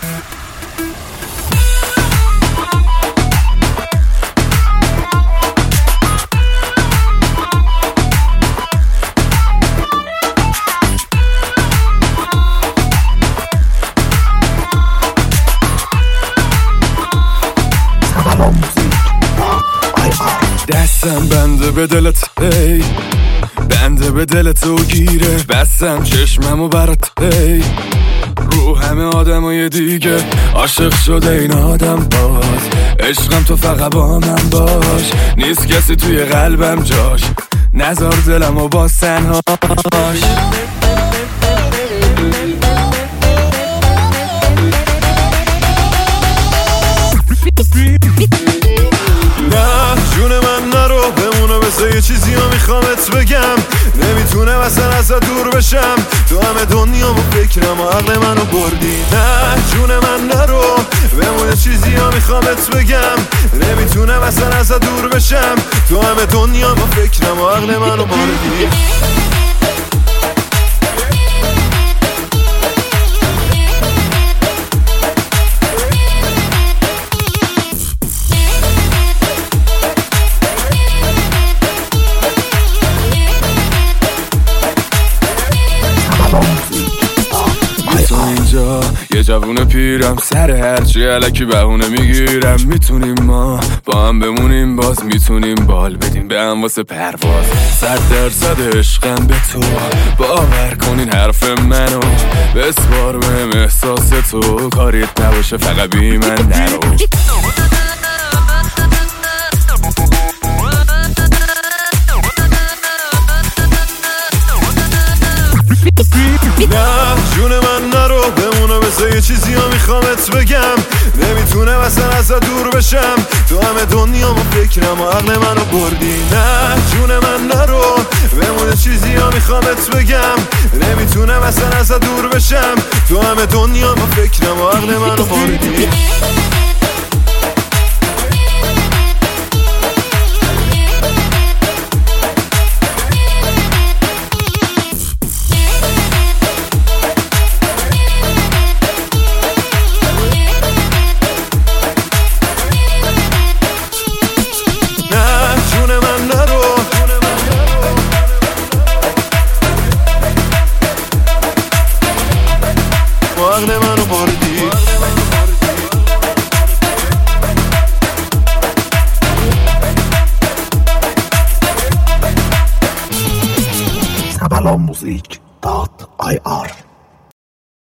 دستم بنده به دلت ای، بنده به دلت و گیره، بستم چشممو برات ای، رو همه آدمای دیگه عاشق شده این آدم باز، عشقم تو فقط با من باش، نیست کسی توی قلبم جاش، نزار دلمو باز تنهاش. جون من نرو بمونه، بذار یه چیزی رو میخوامت بگم، نمیتونم اصلا ازت دور بشم، تو همه دنیامو فکرم و عقل منو بردی. نه جون من نرو بمونه، چیزی رو میخوامت بگم، نمیتونم اصلا ازت دور بشم، تو همه دنیامو فکرم و عقل منو بردی. اینجا یه جوون پیرم، سر هرچی علکی بهونه میگیرم، میتونیم ما با هم بمونیم، باز میتونیم بال بدیم به هم واسه پرواز، 100% عشقم به تو، باور کنین حرف منو، بسپار بهم احساس تو، کاریت نباشه فقط بی من نرو. نه جون من نرو بمونه، بذار یه چیزی رو میخوامت بگم، نمیتونم اصلا ازت دور بشم، تو همه دنیامو فکرم و عقل منو بردی. نه جون من نرو بمونه، چیزی رو میخوامت بگم، نمیتونم اصلا ازت دور بشم، تو همه دنیامو فکرم و عقل منو بردی. عقل منو بردی. Sabalonmusik.ir